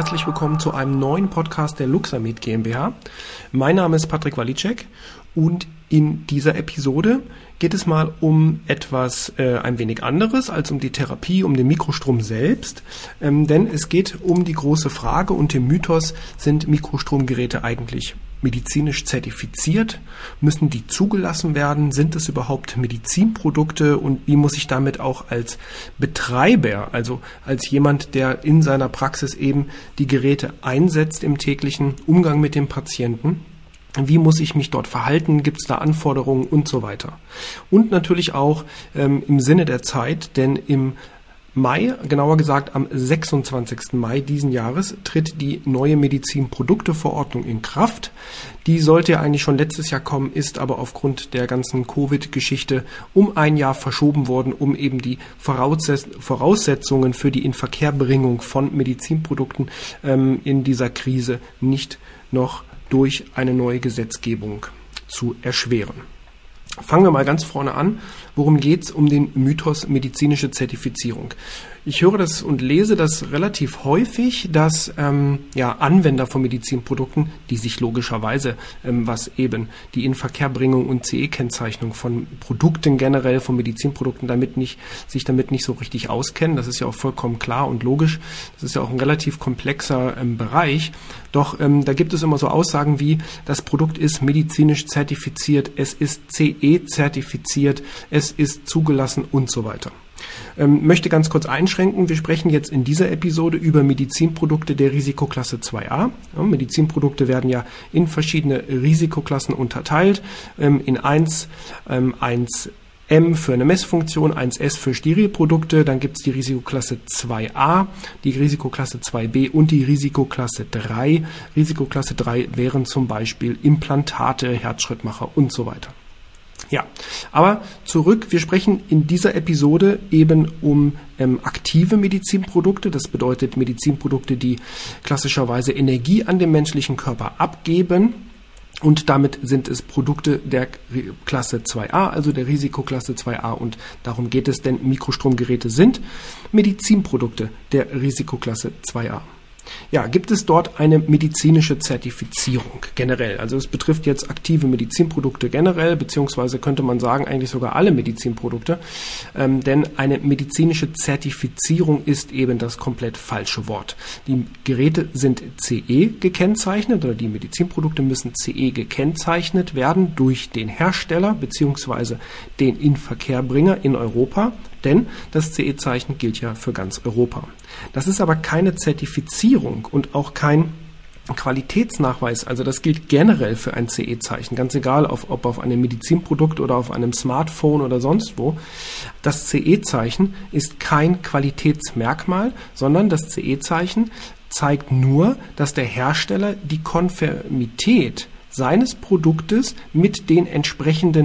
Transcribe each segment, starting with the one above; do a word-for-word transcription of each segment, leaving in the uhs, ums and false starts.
herzlich willkommen zu einem neuen Podcast der Luxamed GmbH. Mein Name ist Patrick Walicek und in dieser Episode geht es mal um etwas äh, ein wenig anderes als um die Therapie, um den Mikrostrom selbst, ähm, denn es geht um die große Frage und den Mythos: Sind Mikrostromgeräte eigentlich medizinisch zertifiziert? Müssen die zugelassen werden? Sind es überhaupt Medizinprodukte? Und wie muss ich damit auch als Betreiber, also als jemand, der in seiner Praxis eben die Geräte einsetzt im täglichen Umgang mit dem Patienten, wie muss ich mich dort verhalten? Gibt es da Anforderungen und so weiter? Und natürlich auch ähm, im Sinne der Zeit, denn im Mai, genauer gesagt am sechsundzwanzigsten Mai diesen Jahres, tritt die neue Medizinprodukteverordnung in Kraft. Die sollte ja eigentlich schon letztes Jahr kommen, ist aber aufgrund der ganzen Covid-Geschichte um ein Jahr verschoben worden, um eben die Voraussetzungen für die Inverkehrbringung von Medizinprodukten ähm, in dieser Krise nicht noch durch eine neue Gesetzgebung zu erschweren. Fangen wir mal ganz vorne an. Worum geht es um den Mythos medizinische Zertifizierung? Ich höre das und lese das relativ häufig, dass ähm, ja, Anwender von Medizinprodukten, die sich logischerweise, ähm, was eben die Inverkehrbringung und C E-Kennzeichnung von Produkten generell, von Medizinprodukten damit nicht, sich damit nicht so richtig auskennen. Das ist ja auch vollkommen klar und logisch. Das ist ja auch ein relativ komplexer ähm, Bereich. Doch ähm, da gibt es immer so Aussagen wie: Das Produkt ist medizinisch zertifiziert, es ist C E-zertifiziert, es ist zugelassen und so weiter. Ähm, möchte ganz kurz einschränken, wir sprechen jetzt in dieser Episode über Medizinprodukte der Risikoklasse zwei a. Ja, Medizinprodukte werden ja in verschiedene Risikoklassen unterteilt, ähm, in eins, ähm, eins M für eine Messfunktion, eins S für Sterilprodukte, dann gibt es die Risikoklasse zwei a, die Risikoklasse zwei b und die Risikoklasse drei. Risikoklasse drei wären zum Beispiel Implantate, Herzschrittmacher und so weiter. Ja, aber zurück, wir sprechen in dieser Episode eben um ähm, aktive Medizinprodukte. Das bedeutet Medizinprodukte, die klassischerweise Energie an den menschlichen Körper abgeben. Und damit sind es Produkte der Klasse zwei a, also der Risikoklasse zwei a. Und darum geht es, denn Mikrostromgeräte sind Medizinprodukte der Risikoklasse zwei a. Ja, gibt es dort eine medizinische Zertifizierung generell? Also es betrifft jetzt aktive Medizinprodukte generell, beziehungsweise könnte man sagen, eigentlich sogar alle Medizinprodukte. Ähm, denn eine medizinische Zertifizierung ist eben das komplett falsche Wort. Die Geräte sind C E gekennzeichnet oder die Medizinprodukte müssen C E gekennzeichnet werden durch den Hersteller beziehungsweise den Inverkehrbringer in Europa. Denn das C E-Zeichen gilt ja für ganz Europa. Das ist aber keine Zertifizierung und auch kein Qualitätsnachweis. Also das gilt generell für ein C E-Zeichen, ganz egal, auf, ob auf einem Medizinprodukt oder auf einem Smartphone oder sonst wo. Das C E-Zeichen ist kein Qualitätsmerkmal, sondern das C E-Zeichen zeigt nur, dass der Hersteller die Konformität seines Produktes mit den entsprechenden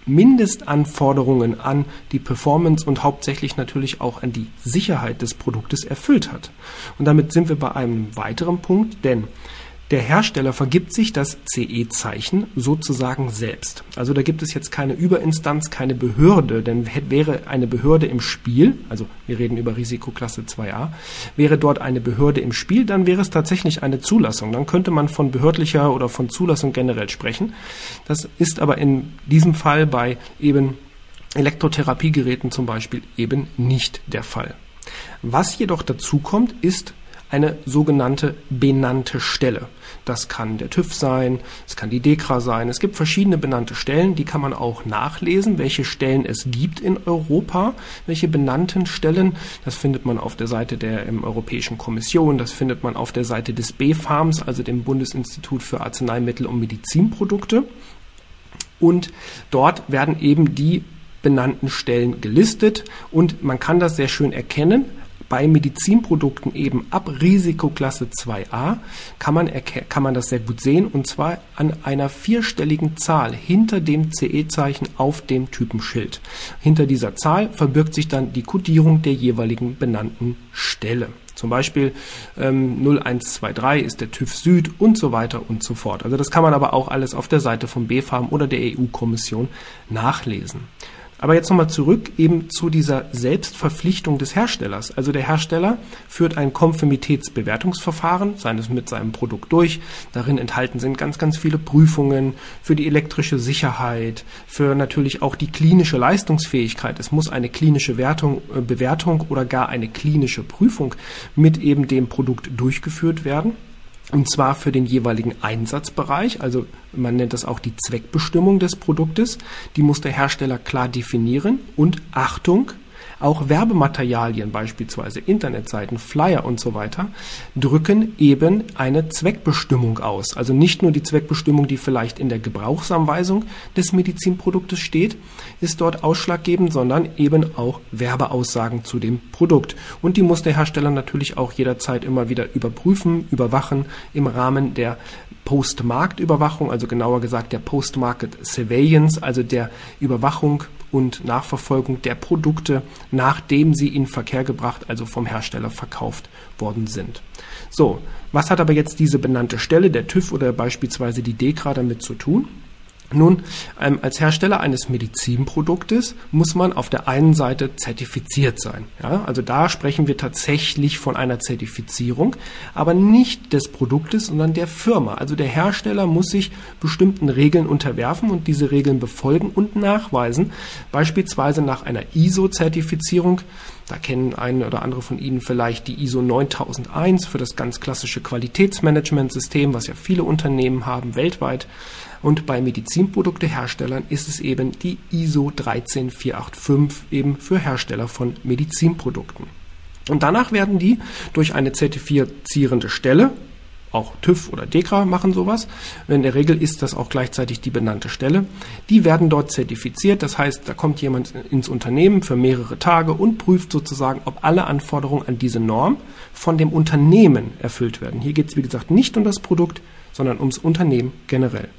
Mindestanforderungen an die Performance und hauptsächlich natürlich auch an die Sicherheit des Produktes erfüllt hat. Und damit sind wir bei einem weiteren Punkt, denn der Hersteller vergibt sich das C E-Zeichen sozusagen selbst. Also da gibt es jetzt keine Überinstanz, keine Behörde, denn wäre eine Behörde im Spiel, also wir reden über Risikoklasse zwei a, wäre dort eine Behörde im Spiel, dann wäre es tatsächlich eine Zulassung. Dann könnte man von behördlicher oder von Zulassung generell sprechen. Das ist aber in diesem Fall bei eben Elektrotherapiegeräten zum Beispiel eben nicht der Fall. Was jedoch dazu kommt, ist eine sogenannte benannte Stelle. Das kann der TÜV sein, es kann die DEKRA sein. Es gibt verschiedene benannte Stellen, die kann man auch nachlesen, welche Stellen es gibt in Europa, welche benannten Stellen. Das findet man auf der Seite der ähm, Europäischen Kommission, das findet man auf der Seite des B fArMs, also dem Bundesinstitut für Arzneimittel und Medizinprodukte. Und dort werden eben die benannten Stellen gelistet und man kann das sehr schön erkennen. Bei Medizinprodukten eben ab Risikoklasse zwei a kann man, erke- kann man das sehr gut sehen, und zwar an einer vierstelligen Zahl hinter dem C E-Zeichen auf dem Typenschild. Hinter dieser Zahl verbirgt sich dann die Kodierung der jeweiligen benannten Stelle. Zum Beispiel ähm, null eins zwei drei ist der TÜV Süd und so weiter und so fort. Also das kann man aber auch alles auf der Seite vom B fArM oder der E U-Kommission nachlesen. Aber jetzt nochmal zurück eben zu dieser Selbstverpflichtung des Herstellers. Also der Hersteller führt ein Konformitätsbewertungsverfahren, seines mit seinem Produkt durch. Darin enthalten sind ganz, ganz viele Prüfungen für die elektrische Sicherheit, für natürlich auch die klinische Leistungsfähigkeit. Es muss eine klinische Wertung, äh, Bewertung oder gar eine klinische Prüfung mit eben dem Produkt durchgeführt werden. Und zwar für den jeweiligen Einsatzbereich, also man nennt das auch die Zweckbestimmung des Produktes. Die muss der Hersteller klar definieren und Achtung, auch Werbematerialien, beispielsweise Internetseiten, Flyer und so weiter, drücken eben eine Zweckbestimmung aus. Also nicht nur die Zweckbestimmung, die vielleicht in der Gebrauchsanweisung des Medizinproduktes steht, ist dort ausschlaggebend, sondern eben auch Werbeaussagen zu dem Produkt. Und die muss der Hersteller natürlich auch jederzeit immer wieder überprüfen, überwachen im Rahmen der Post-Markt-Überwachung, also genauer gesagt der Post-Market Surveillance, also der Überwachung und Nachverfolgung der Produkte, nachdem sie in Verkehr gebracht, also vom Hersteller verkauft worden sind. So, was hat aber jetzt diese benannte Stelle, der TÜV oder beispielsweise die DEKRA, damit zu tun? Nun, ähm, als Hersteller eines Medizinproduktes muss man auf der einen Seite zertifiziert sein. Ja? Also da sprechen wir tatsächlich von einer Zertifizierung, aber nicht des Produktes, sondern der Firma. Also der Hersteller muss sich bestimmten Regeln unterwerfen und diese Regeln befolgen und nachweisen, beispielsweise nach einer I S O-Zertifizierung. Da kennen ein oder andere von Ihnen vielleicht die I S O neuntausendeins für das ganz klassische Qualitätsmanagementsystem, was ja viele Unternehmen haben weltweit. Und bei Medizinprodukteherstellern ist es eben die I S O dreizehn vierhundertfünfundachtzig eben für Hersteller von Medizinprodukten. Und danach werden die durch eine zertifizierende Stelle, auch TÜV oder DEKRA machen sowas, in der Regel ist das auch gleichzeitig die benannte Stelle, die werden dort zertifiziert, das heißt, da kommt jemand ins Unternehmen für mehrere Tage und prüft sozusagen, ob alle Anforderungen an diese Norm von dem Unternehmen erfüllt werden. Hier geht es, wie gesagt, nicht um das Produkt, sondern ums Unternehmen generell.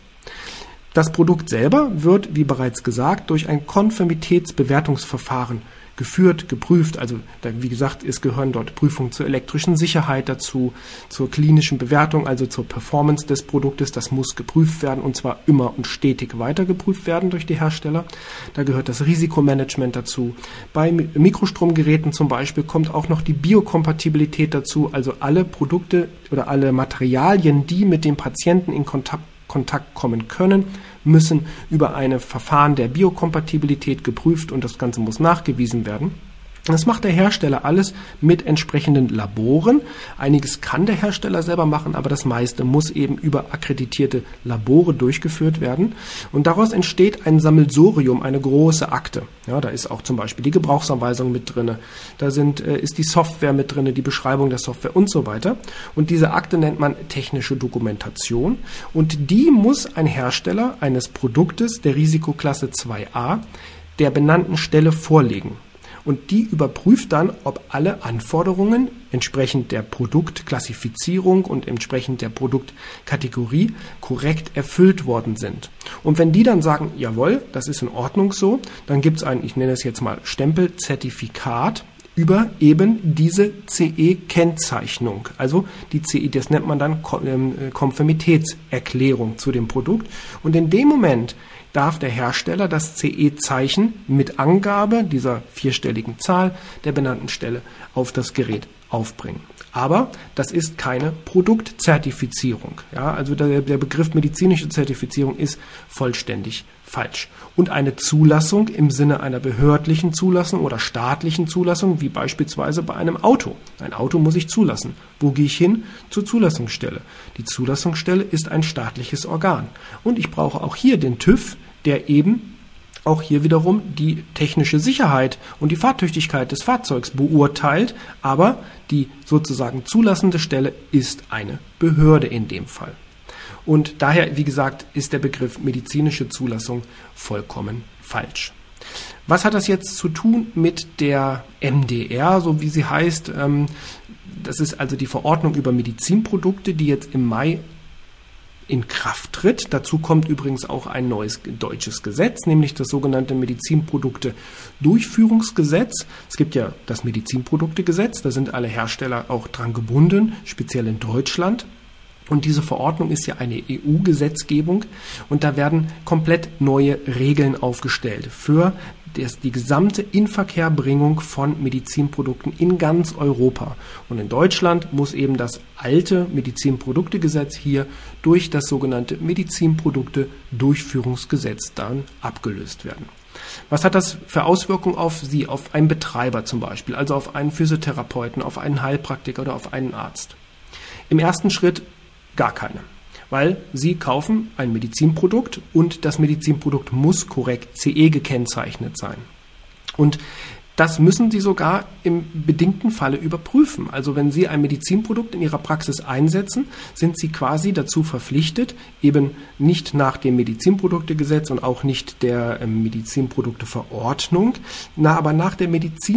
Das Produkt selber wird, wie bereits gesagt, durch ein Konformitätsbewertungsverfahren geführt, geprüft. Also wie gesagt, es gehören dort Prüfungen zur elektrischen Sicherheit dazu, zur klinischen Bewertung, also zur Performance des Produktes. Das muss geprüft werden und zwar immer und stetig weiter geprüft werden durch die Hersteller. Da gehört das Risikomanagement dazu. Bei Mikrostromgeräten zum Beispiel kommt auch noch die Biokompatibilität dazu, also alle Produkte oder alle Materialien, die mit dem Patienten in Kontakt Kontakt kommen können, müssen über ein Verfahren der Biokompatibilität geprüft und das Ganze muss nachgewiesen werden. Das macht der Hersteller alles mit entsprechenden Laboren. Einiges kann der Hersteller selber machen, aber das meiste muss eben über akkreditierte Labore durchgeführt werden. Und daraus entsteht ein Sammelsurium, eine große Akte. Ja, da ist auch zum Beispiel die Gebrauchsanweisung mit drin, da sind, äh, ist die Software mit drin, die Beschreibung der Software und so weiter. Und diese Akte nennt man technische Dokumentation. Und die muss ein Hersteller eines Produktes der Risikoklasse zwei a der benannten Stelle vorlegen. Und die überprüft dann, ob alle Anforderungen entsprechend der Produktklassifizierung und entsprechend der Produktkategorie korrekt erfüllt worden sind. Und wenn die dann sagen, jawohl, das ist in Ordnung so, dann gibt es ein, ich nenne es jetzt mal Stempelzertifikat über eben diese C E-Kennzeichnung. Also die C E, das nennt man dann Konformitätserklärung zu dem Produkt. Und in dem Moment darf der Hersteller das C E-Zeichen mit Angabe dieser vierstelligen Zahl der benannten Stelle auf das Gerät aufbringen. Aber das ist keine Produktzertifizierung. Ja, also der, der Begriff medizinische Zertifizierung ist vollständig falsch. Und eine Zulassung im Sinne einer behördlichen Zulassung oder staatlichen Zulassung, wie beispielsweise bei einem Auto. Ein Auto muss ich zulassen. Wo gehe ich hin? Zur Zulassungsstelle. Die Zulassungsstelle ist ein staatliches Organ. Und ich brauche auch hier den TÜV, der eben auch hier wiederum die technische Sicherheit und die Fahrtüchtigkeit des Fahrzeugs beurteilt, aber die sozusagen zulassende Stelle ist eine Behörde in dem Fall. Und daher, wie gesagt, ist der Begriff medizinische Zulassung vollkommen falsch. Was hat das jetzt zu tun mit der M D R, so wie sie heißt? Das ist also die Verordnung über Medizinprodukte, die jetzt im Mai in Kraft tritt. Dazu kommt übrigens auch ein neues deutsches Gesetz, nämlich das sogenannte Medizinprodukte-Durchführungsgesetz. Es gibt ja das Medizinproduktegesetz, da sind alle Hersteller auch dran gebunden, speziell in Deutschland. Und diese Verordnung ist ja eine E U-Gesetzgebung und da werden komplett neue Regeln aufgestellt für das, die gesamte Inverkehrbringung von Medizinprodukten in ganz Europa. Und in Deutschland muss eben das alte Medizinproduktegesetz hier durch das sogenannte Medizinprodukte-Durchführungsgesetz dann abgelöst werden. Was hat das für Auswirkungen auf Sie, auf einen Betreiber zum Beispiel, also auf einen Physiotherapeuten, auf einen Heilpraktiker oder auf einen Arzt? Im ersten Schritt gar keine, weil Sie kaufen ein Medizinprodukt und das Medizinprodukt muss korrekt C E gekennzeichnet sein. Und das müssen Sie sogar im bedingten Falle überprüfen. Also wenn Sie ein Medizinprodukt in Ihrer Praxis einsetzen, sind Sie quasi dazu verpflichtet, eben nicht nach dem Medizinproduktegesetz und auch nicht der ähm, Medizinprodukteverordnung, na, aber nach der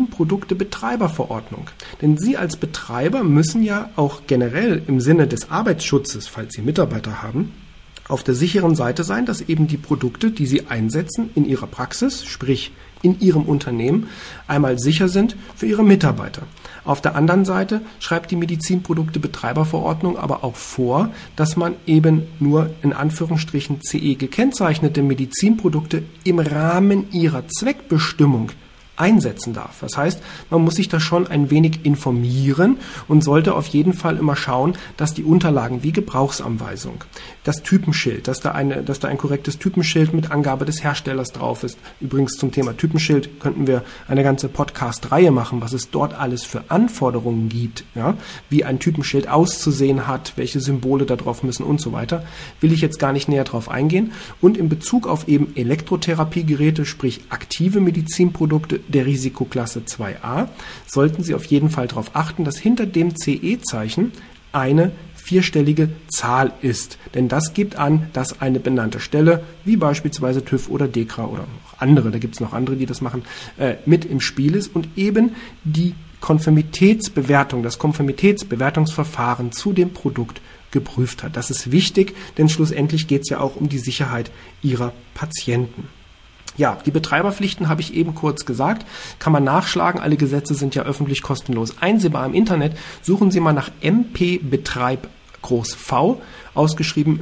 Medizinproduktebetreiberverordnung. Denn Sie als Betreiber müssen ja auch generell im Sinne des Arbeitsschutzes, falls Sie Mitarbeiter haben, auf der sicheren Seite sein, dass eben die Produkte, die Sie einsetzen in Ihrer Praxis, sprich in Ihrem Unternehmen, einmal sicher sind für Ihre Mitarbeiter. Auf der anderen Seite schreibt die Medizinproduktebetreiberverordnung aber auch vor, dass man eben nur in Anführungsstrichen C E gekennzeichnete Medizinprodukte im Rahmen ihrer Zweckbestimmung einsetzen darf. Das heißt, man muss sich da schon ein wenig informieren und sollte auf jeden Fall immer schauen, dass die Unterlagen wie Gebrauchsanweisung, das Typenschild, dass da, eine, dass da ein korrektes Typenschild mit Angabe des Herstellers drauf ist. Übrigens zum Thema Typenschild könnten wir eine ganze Podcast-Reihe machen, was es dort alles für Anforderungen gibt, ja, wie ein Typenschild auszusehen hat, welche Symbole da drauf müssen und so weiter. Will ich jetzt gar nicht näher drauf eingehen. Und in Bezug auf eben Elektrotherapiegeräte, sprich aktive Medizinprodukte der Risikoklasse zwei a, sollten Sie auf jeden Fall darauf achten, dass hinter dem C E-Zeichen eine vierstellige Zahl ist. Denn das gibt an, dass eine benannte Stelle, wie beispielsweise TÜV oder DEKRA oder auch andere, da gibt es noch andere, die das machen, äh, mit im Spiel ist und eben die Konformitätsbewertung, das Konformitätsbewertungsverfahren zu dem Produkt geprüft hat. Das ist wichtig, denn schlussendlich geht es ja auch um die Sicherheit Ihrer Patienten. Ja, die Betreiberpflichten habe ich eben kurz gesagt, kann man nachschlagen, alle Gesetze sind ja öffentlich kostenlos einsehbar im Internet. Suchen Sie mal nach M P Betreib groß V, ausgeschrieben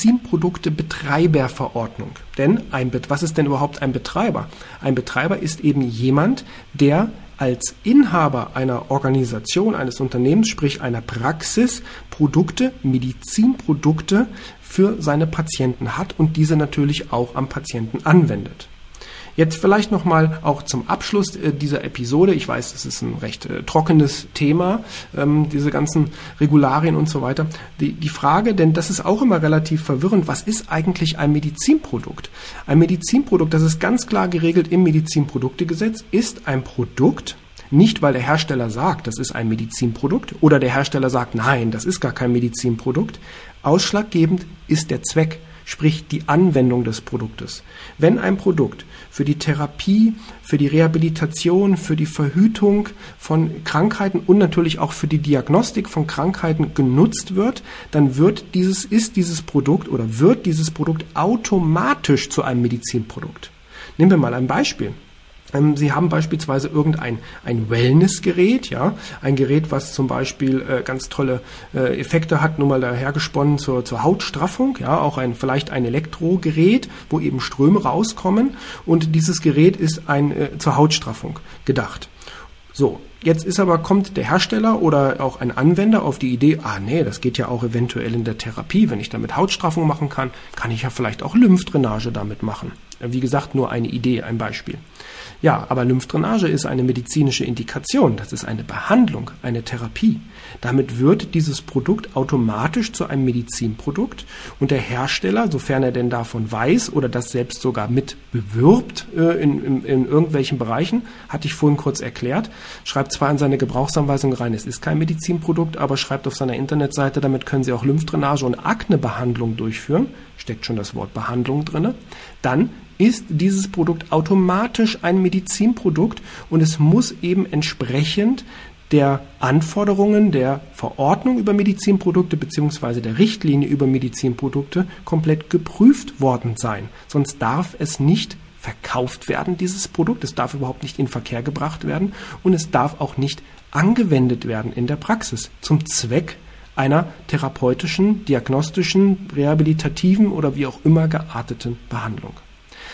Medizinprodukte-Betreiberverordnung. Denn ein, was ist denn überhaupt ein Betreiber? Ein Betreiber ist eben jemand, der als Inhaber einer Organisation, eines Unternehmens, sprich einer Praxis, Produkte, Medizinprodukte für seine Patienten hat und diese natürlich auch am Patienten anwendet. Jetzt vielleicht nochmal auch zum Abschluss äh, dieser Episode. Ich weiß, es ist ein recht äh, trockenes Thema, ähm, diese ganzen Regularien und so weiter. Die, die Frage, denn das ist auch immer relativ verwirrend, was ist eigentlich ein Medizinprodukt? Ein Medizinprodukt, das ist ganz klar geregelt im Medizinproduktegesetz, ist ein Produkt, nicht weil der Hersteller sagt, das ist ein Medizinprodukt oder der Hersteller sagt, nein, das ist gar kein Medizinprodukt. Ausschlaggebend ist der Zweck, sprich die Anwendung des Produktes. Wenn ein Produkt für die Therapie, für die Rehabilitation, für die Verhütung von Krankheiten und natürlich auch für die Diagnostik von Krankheiten genutzt wird, dann wird dieses, ist dieses Produkt oder wird dieses Produkt automatisch zu einem Medizinprodukt. Nehmen wir mal ein Beispiel. Sie haben beispielsweise irgendein ein Wellnessgerät, ja, ein Gerät, was zum Beispiel äh, ganz tolle äh, Effekte hat, nur mal dahergesponnen zur, zur Hautstraffung, ja, auch ein vielleicht ein Elektrogerät, wo eben Ströme rauskommen und dieses Gerät ist ein äh, zur Hautstraffung gedacht. So, jetzt ist aber, kommt der Hersteller oder auch ein Anwender auf die Idee, ah nee, das geht ja auch eventuell in der Therapie, wenn ich damit Hautstraffung machen kann, kann ich ja vielleicht auch Lymphdrainage damit machen. Wie gesagt, nur eine Idee, ein Beispiel. Ja, aber Lymphdrainage ist eine medizinische Indikation, das ist eine Behandlung, eine Therapie. Damit wird dieses Produkt automatisch zu einem Medizinprodukt und der Hersteller, sofern er denn davon weiß oder das selbst sogar mit bewirbt äh, in, in, in irgendwelchen Bereichen, hatte ich vorhin kurz erklärt, schreibt zwar in seine Gebrauchsanweisung rein, es ist kein Medizinprodukt, aber schreibt auf seiner Internetseite, damit können Sie auch Lymphdrainage und Aknebehandlung durchführen, steckt schon das Wort Behandlung drin, dann ist dieses Produkt automatisch ein Medizinprodukt und es muss eben entsprechend der Anforderungen der Verordnung über Medizinprodukte bzw. der Richtlinie über Medizinprodukte komplett geprüft worden sein. Sonst darf es nicht verkauft werden, dieses Produkt. Es darf überhaupt nicht in Verkehr gebracht werden und es darf auch nicht angewendet werden in der Praxis zum Zweck einer therapeutischen, diagnostischen, rehabilitativen oder wie auch immer gearteten Behandlung.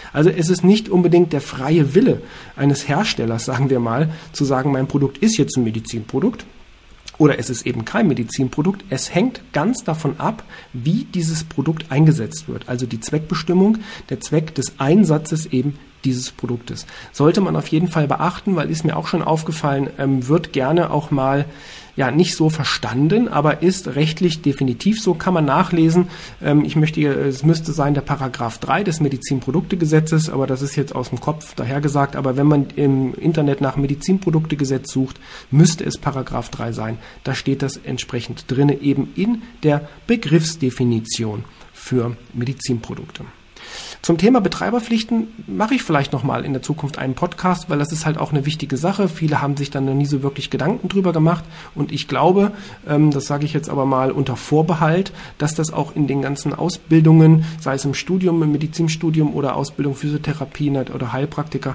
Also es ist nicht unbedingt der freie Wille eines Herstellers, sagen wir mal, zu sagen, mein Produkt ist jetzt ein Medizinprodukt. Oder es ist eben kein Medizinprodukt. Es hängt ganz davon ab, wie dieses Produkt eingesetzt wird. Also die Zweckbestimmung, der Zweck des Einsatzes eben dieses Produktes. Sollte man auf jeden Fall beachten, weil ist mir auch schon aufgefallen, ähm, wird gerne auch mal ja nicht so verstanden, aber ist rechtlich definitiv so, kann man nachlesen. Ähm, ich möchte, es müsste sein der Paragraph drei des Medizinproduktegesetzes, aber das ist jetzt aus dem Kopf dahergesagt. Aber wenn man im Internet nach Medizinproduktegesetz sucht, müsste es Paragraph drei sein. Da steht das entsprechend drinne, eben in der Begriffsdefinition für Medizinprodukte. Zum Thema Betreiberpflichten mache ich vielleicht nochmal in der Zukunft einen Podcast, weil das ist halt auch eine wichtige Sache. Viele haben sich dann noch nie so wirklich Gedanken drüber gemacht und ich glaube, ähm, das sage ich jetzt aber mal unter Vorbehalt, dass das auch in den ganzen Ausbildungen, sei es im Studium, im Medizinstudium oder Ausbildung Physiotherapie oder Heilpraktiker,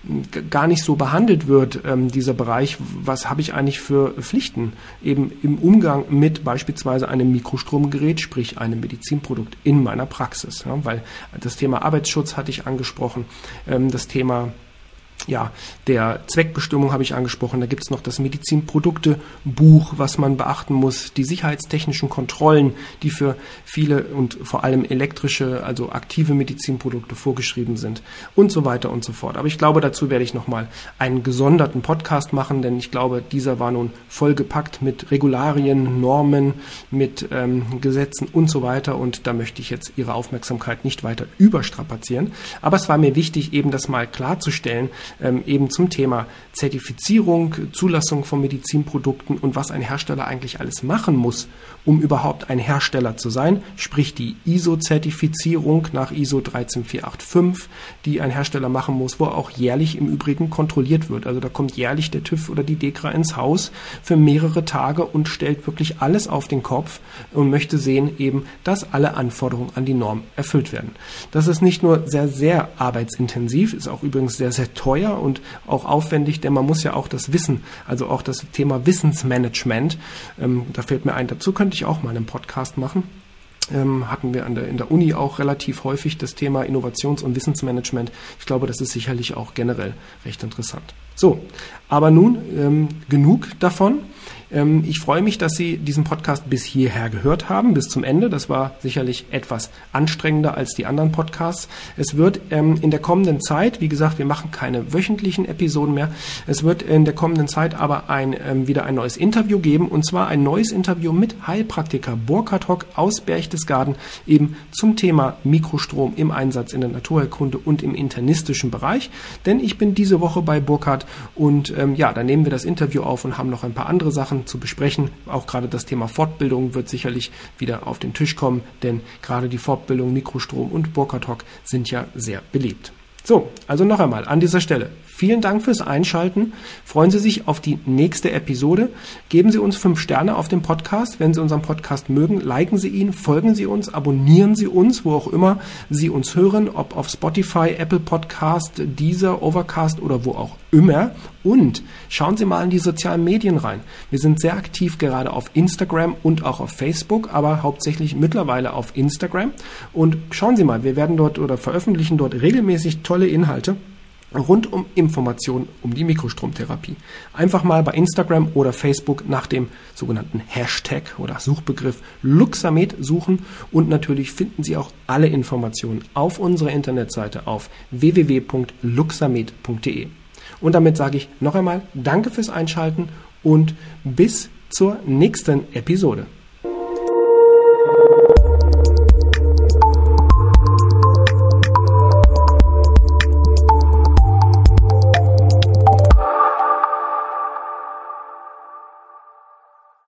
gar nicht so behandelt wird, ähm, dieser Bereich. Was habe ich eigentlich für Pflichten eben im Umgang mit beispielsweise einem Mikrostromgerät, sprich einem Medizinprodukt in meiner Praxis, ja, weil das Thema Arbeitsschutz hatte ich angesprochen, ähm, das Thema ja, der Zweckbestimmung habe ich angesprochen. Da gibt es noch das Medizinproduktebuch, was man beachten muss, die sicherheitstechnischen Kontrollen, die für viele und vor allem elektrische, also aktive Medizinprodukte vorgeschrieben sind und so weiter und so fort. Aber ich glaube, dazu werde ich nochmal einen gesonderten Podcast machen, denn ich glaube, dieser war nun vollgepackt mit Regularien, Normen, mit ähm, Gesetzen und so weiter und da möchte ich jetzt Ihre Aufmerksamkeit nicht weiter überstrapazieren. Aber es war mir wichtig, eben das mal klarzustellen, Ähm, eben zum Thema Zertifizierung, Zulassung von Medizinprodukten und was ein Hersteller eigentlich alles machen muss, um überhaupt ein Hersteller zu sein, sprich die I S O-Zertifizierung nach I S O dreizehn vier acht fünf, die ein Hersteller machen muss, wo auch jährlich im Übrigen kontrolliert wird. Also da kommt jährlich der TÜV oder die DEKRA ins Haus für mehrere Tage und stellt wirklich alles auf den Kopf und möchte sehen eben, dass alle Anforderungen an die Norm erfüllt werden. Das ist nicht nur sehr, sehr arbeitsintensiv, ist auch übrigens sehr, sehr teuer und auch aufwendig, denn man muss ja auch das Wissen, also auch das Thema Wissensmanagement, ähm, da fällt mir ein, dazu könnte ich auch mal einen Podcast machen. Ähm, hatten wir an der, in der Uni auch relativ häufig das Thema Innovations- und Wissensmanagement. Ich glaube, das ist sicherlich auch generell recht interessant. So, aber nun ähm, genug davon. Ähm, ich freue mich, dass Sie diesen Podcast bis hierher gehört haben, bis zum Ende. Das war sicherlich etwas anstrengender als die anderen Podcasts. Es wird ähm, in der kommenden Zeit, wie gesagt, wir machen keine wöchentlichen Episoden mehr. Es wird in der kommenden Zeit aber ein, ähm, wieder ein neues Interview geben, und zwar ein neues Interview mit Heilpraktiker Burkhard Hock aus Berchtesgaden, eben zum Thema Mikrostrom im Einsatz in der Naturheilkunde und im internistischen Bereich. Denn ich bin diese Woche bei Burkhard und ähm, ja, da nehmen wir das Interview auf und haben noch ein paar andere Sachen zu besprechen. Auch gerade das Thema Fortbildung wird sicherlich wieder auf den Tisch kommen, denn gerade die Fortbildung Mikrostrom und Burkhard Hock sind ja sehr beliebt. So, also noch einmal an dieser Stelle. Vielen Dank fürs Einschalten. Freuen Sie sich auf die nächste Episode. Geben Sie uns fünf Sterne auf dem Podcast. Wenn Sie unseren Podcast mögen, liken Sie ihn, folgen Sie uns, abonnieren Sie uns, wo auch immer Sie uns hören, ob auf Spotify, Apple Podcast, Deezer, Overcast oder wo auch immer. Und schauen Sie mal in die sozialen Medien rein. Wir sind sehr aktiv gerade auf Instagram und auch auf Facebook, aber hauptsächlich mittlerweile auf Instagram. Und schauen Sie mal, wir werden dort oder veröffentlichen dort regelmäßig tolle Inhalte rund um Informationen um die Mikrostromtherapie. Einfach mal bei Instagram oder Facebook nach dem sogenannten Hashtag oder Suchbegriff Luxamed suchen und natürlich finden Sie auch alle Informationen auf unserer Internetseite auf w w w punkt luxamed punkt de. Und damit sage ich noch einmal Danke fürs Einschalten und bis zur nächsten Episode.